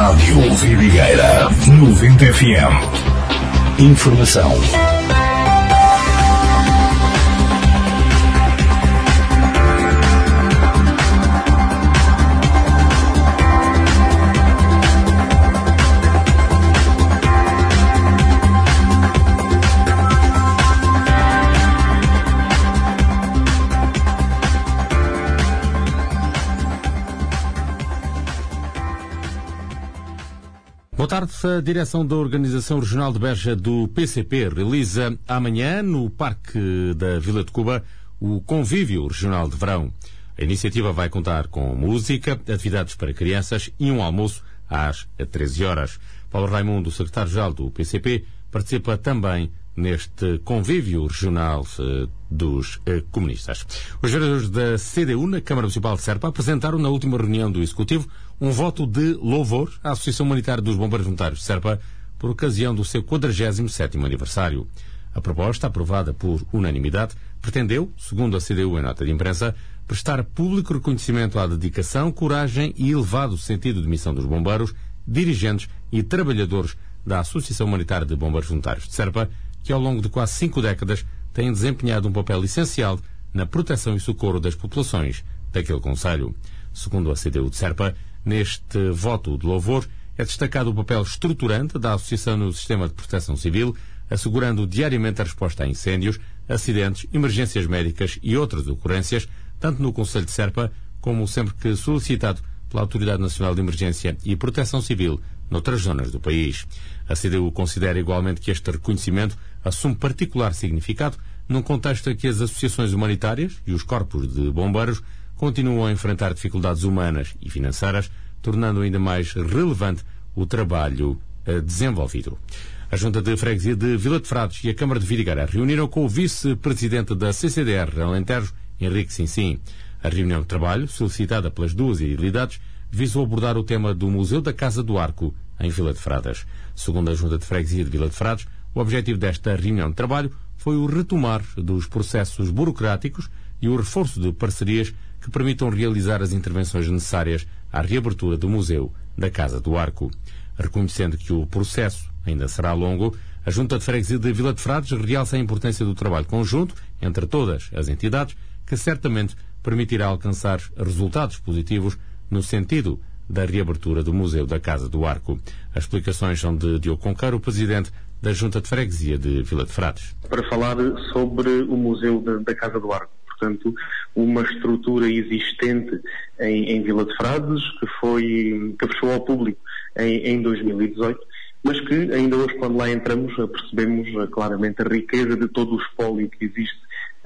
Rádio Vidigueira 90 FM. Informação. Boa tarde. A direção da Organização Regional de Beja do PCP realiza amanhã, no Parque da Vila de Cuba, o Convívio Regional de Verão. A iniciativa vai contar com música, atividades para crianças e um almoço às 13 horas. Paulo Raimundo, secretário-geral do PCP, participa também neste Convívio Regional dos Comunistas. Os vereadores da CDU na Câmara Municipal de Serpa apresentaram na última reunião do Executivo um voto de louvor à Associação Humanitária dos Bombeiros Voluntários de Serpa por ocasião do seu 47º aniversário. A proposta, aprovada por unanimidade, pretendeu, segundo a CDU em nota de imprensa, prestar público reconhecimento à dedicação, coragem e elevado sentido de missão dos bombeiros, dirigentes e trabalhadores da Associação Humanitária de Bombeiros Voluntários de Serpa, que ao longo de quase 5 décadas têm desempenhado um papel essencial na proteção e socorro das populações daquele concelho. Segundo a CDU de Serpa, neste voto de louvor é destacado o papel estruturante da Associação no sistema de proteção civil, assegurando diariamente a resposta a incêndios, acidentes, emergências médicas e outras ocorrências, tanto no concelho de Serpa como sempre que solicitado pela Autoridade Nacional de Emergência e Proteção Civil noutras zonas do país. A CDU considera igualmente que este reconhecimento assume particular significado num contexto em que as associações humanitárias e os corpos de bombeiros continuam a enfrentar dificuldades humanas e financeiras, tornando ainda mais relevante o trabalho desenvolvido. A Junta de Freguesia de Vila de Frades e a Câmara de Vidigueira reuniram com o vice-presidente da CCDR Alentejo, Henrique Sinsim. A reunião de trabalho, solicitada pelas duas idilidades, visou abordar o tema do Museu da Casa do Arco, em Vila de Fradas. Segundo a Junta de Freguesia de Vila de Frades, o objetivo desta reunião de trabalho foi o retomar dos processos burocráticos e o reforço de parcerias que permitam realizar as intervenções necessárias à reabertura do Museu da Casa do Arco. Reconhecendo que o processo ainda será longo, a Junta de Freguesia de Vila de Frades realça a importância do trabalho conjunto entre todas as entidades, que certamente permitirá alcançar resultados positivos no sentido da reabertura do Museu da Casa do Arco. As explicações são de Diogo Conqueiro, presidente da Junta de Freguesia de Vila de Frades. Para falar sobre o Museu da Casa do Arco, portanto, uma estrutura existente em Vila de Frades que fechou ao público em 2018, mas que ainda hoje, quando lá entramos, percebemos claramente a riqueza de todo o espólio que existe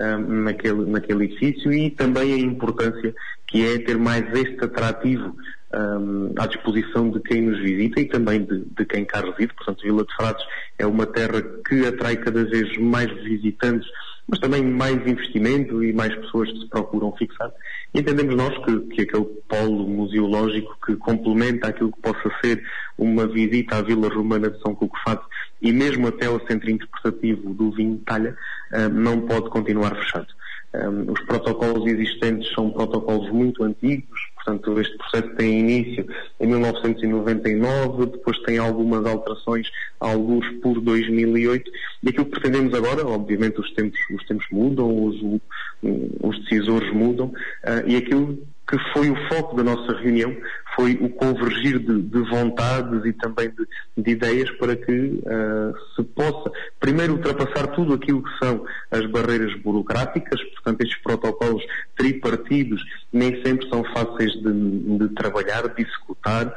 naquele edifício e também a importância que é ter mais este atrativo à disposição de quem nos visita e também de quem cá reside. Portanto, Vila de Frades é uma terra que atrai cada vez mais visitantes, mas também mais investimento e mais pessoas que se procuram fixar. E entendemos nós que aquele polo museológico que complementa aquilo que possa ser uma visita à Vila Romana de São Cucofato e mesmo até ao centro interpretativo do vinho de Talha não pode continuar fechado. Os protocolos existentes são protocolos muito antigos, portanto este processo tem início em 1999, depois tem algumas alterações, alguns por 2008, e aquilo que pretendemos agora, obviamente os tempos mudam, os decisores mudam, e aquilo que foi o foco da nossa reunião foi o convergir de vontades e também de ideias para que se possa, primeiro, ultrapassar tudo aquilo que são as barreiras burocráticas. Portanto, estes protocolos tripartidos nem sempre são fáceis de trabalhar, de executar,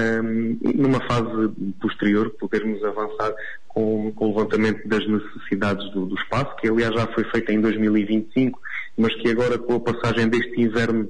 numa fase posterior podermos avançar com o levantamento das necessidades do espaço, que aliás já foi feito em 2025, mas que agora, com a passagem deste inverno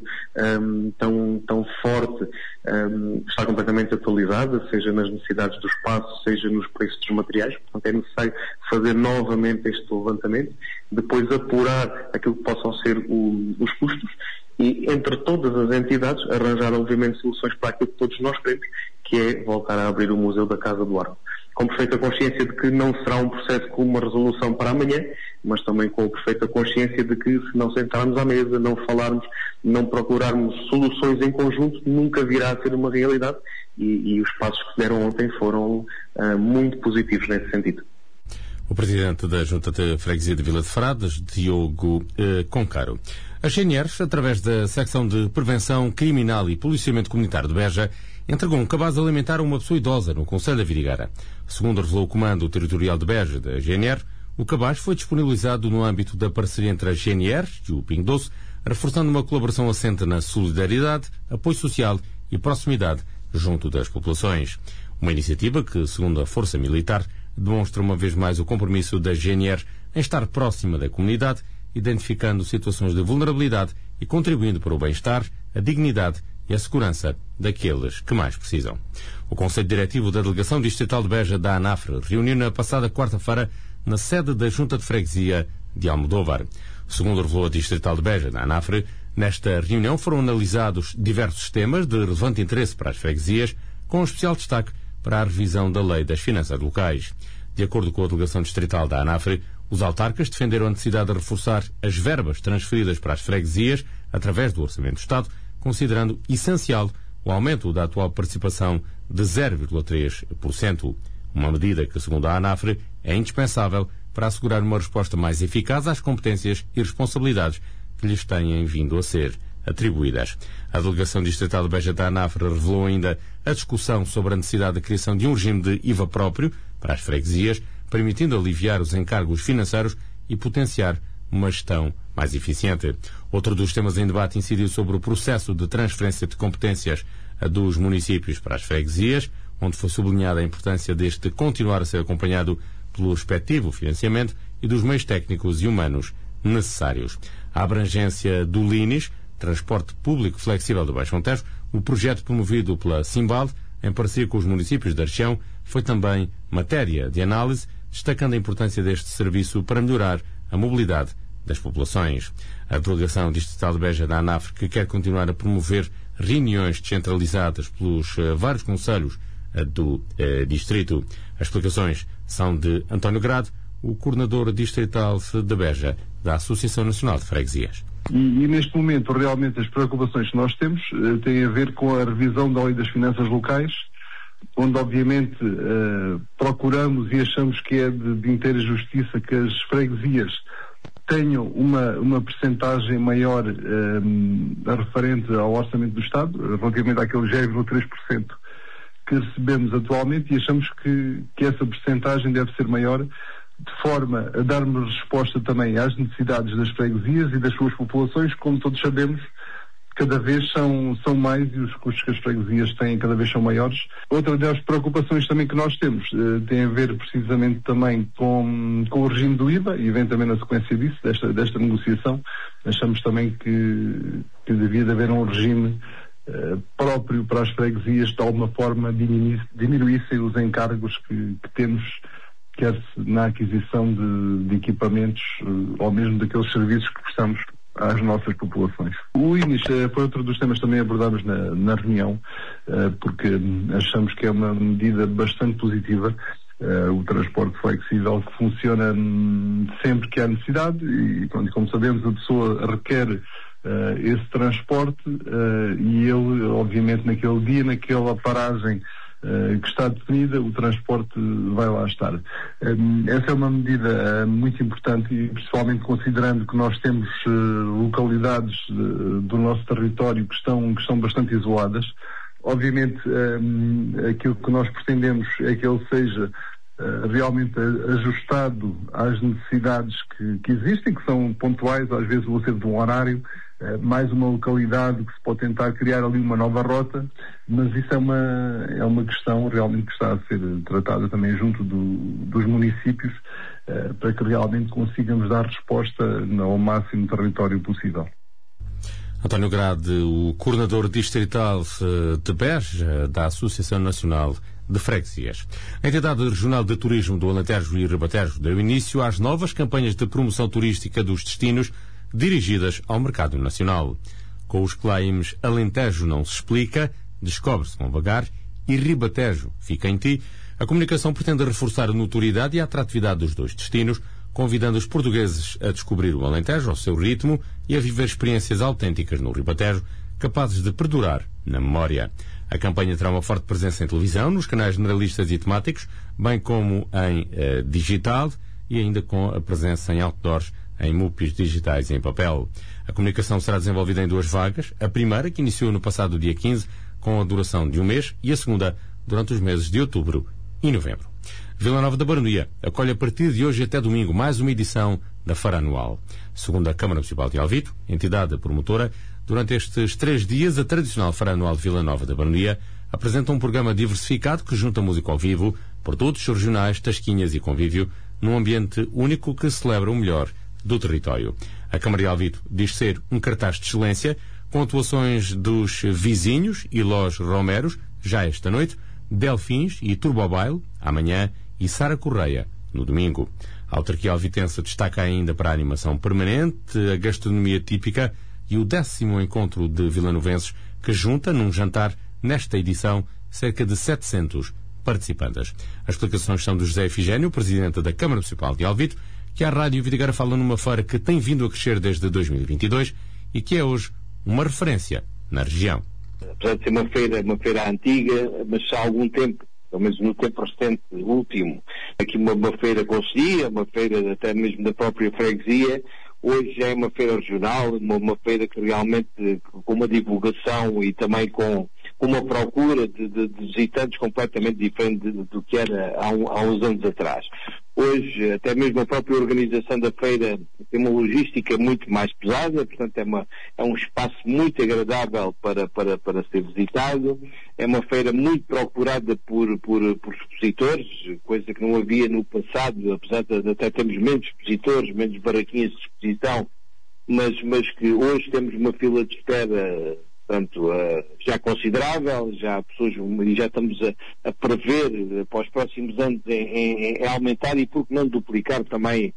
tão forte, está completamente atualizada, seja nas necessidades do espaço, seja nos preços dos materiais. Portanto, é necessário fazer novamente este levantamento, depois apurar aquilo que possam ser os custos e, entre todas as entidades, arranjar, obviamente, soluções para aquilo que todos nós queremos, que é voltar a abrir o Museu da Casa do Arco. Com perfeita consciência de que não será um processo com uma resolução para amanhã, mas também com a perfeita consciência de que, se não sentarmos à mesa, não falarmos, não procurarmos soluções em conjunto, nunca virá a ser uma realidade. e os passos que deram ontem foram muito positivos nesse sentido. O presidente da Junta de Freguesia de Vila de Frades, Diogo Concaro. As GNRs, através da Secção de Prevenção Criminal e Policiamento Comunitário de Beja, entregou um cabaz alimentar a uma pessoa idosa no concelho da Vidigueira. Segundo revelou o Comando Territorial de Beja da GNR, o cabaz foi disponibilizado no âmbito da parceria entre as GNRs e o Pingo Doce, reforçando uma colaboração assente na solidariedade, apoio social e proximidade junto das populações. Uma iniciativa que, segundo a Força Militar, demonstra uma vez mais o compromisso da GNR em estar próxima da comunidade, identificando situações de vulnerabilidade e contribuindo para o bem-estar, a dignidade e a segurança daqueles que mais precisam. O Conselho Diretivo da Delegação Distrital de Beja da ANAFRE reuniu na passada quarta-feira na sede da Junta de Freguesia de Almodóvar. Segundo revelou a Distrital de Beja da ANAFRE, nesta reunião foram analisados diversos temas de relevante interesse para as freguesias, com especial destaque para a revisão da Lei das Finanças Locais. De acordo com a Delegação Distrital da ANAFRE, os autarcas defenderam a necessidade de reforçar as verbas transferidas para as freguesias através do Orçamento do Estado, considerando essencial o aumento da atual participação de 0,3%. Uma medida que, segundo a ANAFRE, é indispensável para assegurar uma resposta mais eficaz às competências e responsabilidades que lhes têm vindo a ser atribuídas. A Delegação Distrital de Beja da ANAFRE revelou ainda a discussão sobre a necessidade da criação de um regime de IVA próprio para as freguesias, permitindo aliviar os encargos financeiros e potenciar uma gestão mais eficiente. Outro dos temas em debate incidiu sobre o processo de transferência de competências dos municípios para as freguesias, onde foi sublinhada a importância deste continuar a ser acompanhado pelo respectivo financiamento e dos meios técnicos e humanos necessários. A abrangência do LINIS, Transporte Público Flexível do Baixo Montejo, o projeto promovido pela Simbal, em parceria com os municípios da região, foi também matéria de análise, destacando a importância deste serviço para melhorar a mobilidade das populações. A Delegação Distrital de Beja da ANAFRE, que quer continuar a promover reuniões descentralizadas pelos vários concelhos do distrito. As explicações são de António Grado, o coordenador distrital de Beja da Associação Nacional de Freguesias. E neste momento, realmente, as preocupações que nós temos têm a ver com a revisão da Lei das Finanças Locais, onde, obviamente, procuramos e achamos que é de inteira justiça que as freguesias tenham uma percentagem maior referente ao Orçamento do Estado, relativamente àquele 0,3% que recebemos atualmente, e achamos que essa percentagem deve ser maior, de forma a darmos resposta também às necessidades das freguesias e das suas populações. Como todos sabemos, cada vez são mais e os custos que as freguesias têm cada vez são maiores. Outra das preocupações também que nós temos tem a ver precisamente também com o regime do IVA, e vem também na sequência disso, desta negociação. Achamos também que devia de haver um regime próprio para as freguesias, de alguma forma diminuíssem os encargos que temos, quer na aquisição de equipamentos ou mesmo daqueles serviços que prestamos às nossas populações. O INIS foi outro dos temas também abordados na reunião, porque achamos que é uma medida bastante positiva, o transporte flexível que funciona sempre que há necessidade e como sabemos, a pessoa requer esse transporte e ele, obviamente, naquele dia, naquela paragem que está definida, o transporte vai lá estar. Essa é uma medida muito importante, e principalmente considerando que nós temos localidades do nosso território que estão bastante isoladas. Obviamente, aquilo que nós pretendemos é que ele seja realmente ajustado às necessidades que existem, que são pontuais, às vezes vão ser de um horário, mais uma localidade que se pode tentar criar ali uma nova rota, mas isso é uma questão realmente que está a ser tratada também junto dos municípios, para que realmente consigamos dar resposta ao máximo território possível. António Grade, o coordenador distrital de Beja da Associação Nacional de Freguesias. A entidade regional de turismo do Alentejo e Ribatejo deu início às novas campanhas de promoção turística dos destinos dirigidas ao mercado nacional. Com os claims Alentejo não se explica, descobre-se com vagar e Ribatejo fica em ti, a comunicação pretende reforçar a notoriedade e a atratividade dos dois destinos, convidando os portugueses a descobrir o Alentejo ao seu ritmo e a viver experiências autênticas no Ribatejo, capazes de perdurar na memória. A campanha terá uma forte presença em televisão, nos canais generalistas e temáticos, bem como em digital e ainda com a presença em outdoors, em MUPIs digitais e em papel. A comunicação será desenvolvida em 2 vagas, a primeira, que iniciou no passado dia 15, com a duração de 1 mês, e a segunda, durante os meses de outubro e novembro. Vila Nova da Baronia acolhe a partir de hoje até domingo mais uma edição da Feira Anual. Segundo a Câmara Municipal de Alvito, entidade promotora, durante estes 3 dias, a tradicional Feira Anual de Vila Nova da Baronia apresenta um programa diversificado que junta música ao vivo, produtos regionais, tasquinhas e convívio, num ambiente único que celebra o melhor do território. A Câmara de Alvito diz ser um cartaz de excelência, com atuações dos Vizinhos e Los Romeros, já esta noite, Delfins e Turbobaile, amanhã, e Sara Correia, no domingo. A autarquia alvitense destaca ainda para a animação permanente, a gastronomia típica e o 10º encontro de vilanovenses, que junta, num jantar, nesta edição, cerca de 700 participantes. As explicações são do José Efigénio, presidente da Câmara Municipal de Alvito, que a Rádio Videgueira fala numa feira que tem vindo a crescer desde 2022 e que é hoje uma referência na região. Apesar de ser uma feira antiga, mas há algum tempo, pelo menos no tempo recente, último, aqui uma feira conseguia, uma feira até mesmo da própria freguesia. Hoje já é uma feira regional, uma feira que realmente, com uma divulgação e também com uma procura de visitantes completamente diferente do que era há uns anos atrás. Hoje, até mesmo a própria organização da feira tem uma logística muito mais pesada, portanto é um espaço muito agradável para ser visitado. É uma feira muito procurada por expositores, coisa que não havia no passado, apesar de até termos menos expositores, menos barraquinhas de exposição, mas que hoje temos uma fila de espera, portanto, já considerável, já estamos a prever para os próximos anos em aumentar e por que não duplicar também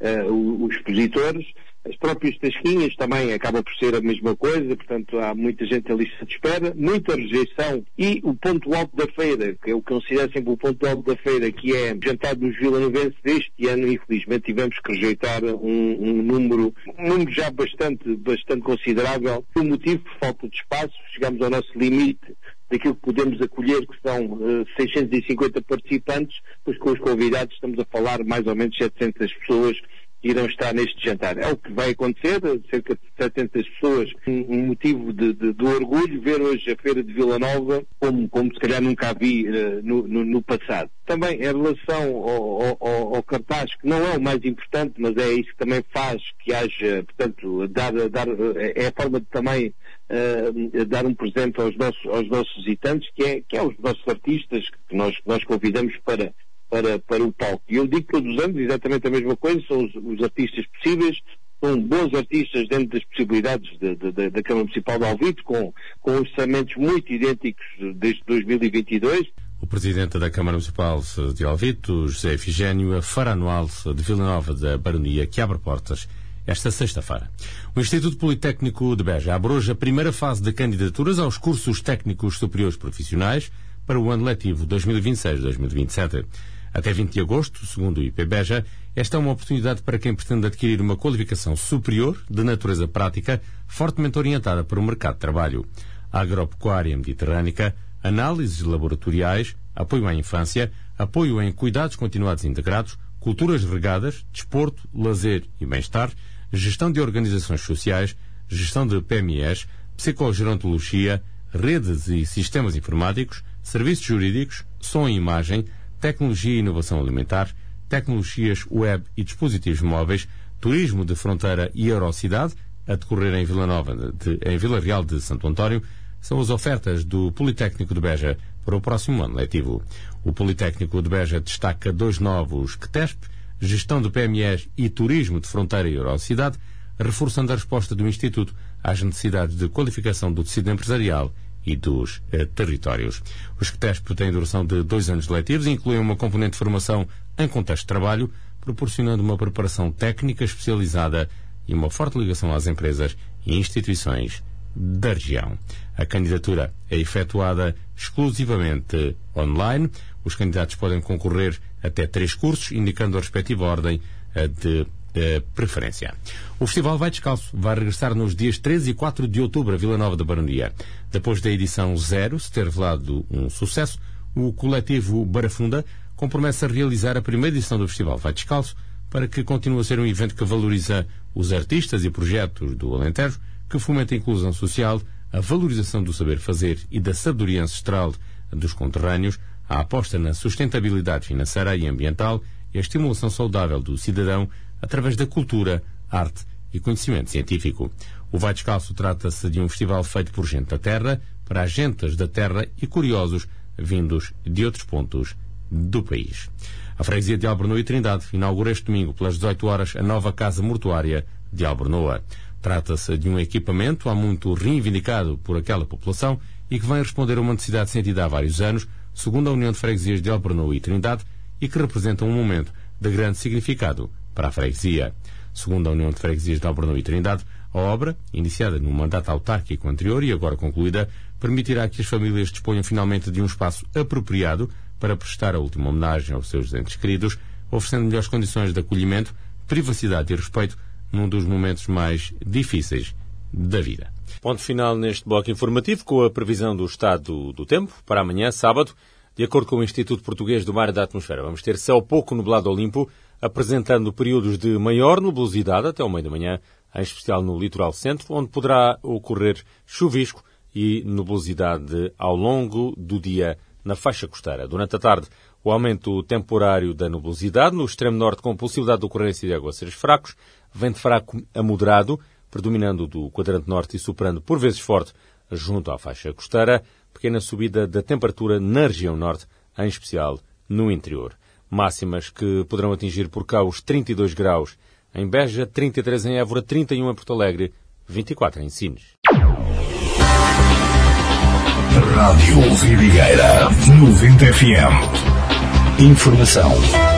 os expositores. As próprias tasquinhas também acaba por ser a mesma coisa, portanto há muita gente em lista de espera, muita rejeição, e o ponto alto da feira, que eu considero sempre o ponto alto da feira, que é jantar dos vilanovenses. Este ano, infelizmente, tivemos que rejeitar um número já bastante considerável, por motivo por falta de espaço. Chegamos ao nosso limite daquilo que podemos acolher, que são 650 participantes, pois com os convidados estamos a falar mais ou menos 700 pessoas que irão estar neste jantar. É o que vai acontecer, cerca de 700 pessoas, um motivo de orgulho ver hoje a Feira de Vila Nova como se calhar nunca a vi no passado. Também em relação ao cartaz, que não é o mais importante, mas é isso que também faz que haja, portanto, é a forma de também dar um presente aos nossos visitantes, que é os nossos artistas que nós convidamos para o palco. E eu digo todos os anos exatamente a mesma coisa, são os artistas possíveis, são bons artistas dentro das possibilidades da Câmara Municipal de Alvito, com orçamentos muito idênticos desde 2022. O Presidente da Câmara Municipal de Alvito, José Efigénio, a Feira Anual de Vila Nova da Baronia, que abre portas esta sexta-feira. O Instituto Politécnico de Beja abre hoje a primeira fase de candidaturas aos cursos técnicos superiores profissionais para o ano letivo 2026-2027. Até 20 de agosto, segundo o IP Beja, esta é uma oportunidade para quem pretende adquirir uma qualificação superior de natureza prática, fortemente orientada para o mercado de trabalho. Agropecuária mediterrânica, análises laboratoriais, apoio à infância, apoio em cuidados continuados integrados, culturas regadas, desporto, lazer e bem-estar, gestão de organizações sociais, gestão de PMEs, psicogerontologia, redes e sistemas informáticos, serviços jurídicos, som e imagem, tecnologia e inovação alimentar, tecnologias web e dispositivos móveis, turismo de fronteira e Eurocidade, a decorrer em em Vila Real de Santo António, são as ofertas do Politécnico de Beja para o próximo ano letivo. O Politécnico de Beja destaca 2 novos QTESP, gestão de PMEs e turismo de fronteira e Eurocidade, reforçando a resposta do Instituto às necessidades de qualificação do tecido empresarial e dos territórios. Os QTESP têm duração de 2 anos letivos e incluem uma componente de formação em contexto de trabalho, proporcionando uma preparação técnica especializada e uma forte ligação às empresas e instituições da região. A candidatura é efetuada exclusivamente online. Os candidatos podem concorrer até 3 cursos, indicando a respectiva ordem de preferência. O festival Vai Descalço vai regressar nos dias 13 e 4 de outubro a Vila Nova da Baronia. Depois da edição 0 se ter revelado um sucesso, o coletivo Barafunda compromete-se a realizar a primeira edição do festival Vai Descalço para que continue a ser um evento que valoriza os artistas e projetos do Alentejo, que fomenta a inclusão social, a valorização do saber fazer e da sabedoria ancestral dos conterrâneos, a aposta na sustentabilidade financeira e ambiental e a estimulação saudável do cidadão através da cultura, arte e conhecimento científico. O Vai Descalço trata-se de um festival feito por gente da terra, para agentes da terra e curiosos vindos de outros pontos do país. A freguesia de Albornoa e Trindade inaugura este domingo, pelas 18 horas, a nova Casa Mortuária de Albornoa. Trata-se de um equipamento há muito reivindicado por aquela população e que vem responder a uma necessidade sentida há vários anos, segundo a União de Freguesias de Albornoa e Trindade, e que representa um momento de grande significado para a freguesia. Segundo a União de Freguesias de Albornoa e Trindade, a obra, iniciada no mandato autárquico anterior e agora concluída, permitirá que as famílias disponham finalmente de um espaço apropriado para prestar a última homenagem aos seus entes queridos, oferecendo melhores condições de acolhimento, privacidade e respeito num dos momentos mais difíceis da vida. Ponto final neste bloco informativo com a previsão do estado do tempo para amanhã, sábado. De acordo com o Instituto Português do Mar e da Atmosfera, vamos ter céu pouco nublado ou limpo, apresentando períodos de maior nubosidade até ao meio da manhã, em especial no litoral centro, onde poderá ocorrer chuvisco e nubosidade ao longo do dia na faixa costeira. Durante a tarde, o aumento temporário da nubosidade no extremo norte com possibilidade de ocorrência de aguaceiros fracos, vento fraco a moderado, predominando do quadrante norte e superando por vezes forte junto à faixa costeira, pequena subida da temperatura na região norte, em especial no interior. Máximas que poderão atingir por cá os 32 graus em Beja, 33 em Évora, 31 em Porto Alegre, 24 em Sines. Rádio Vidigueira 90 FM. Informação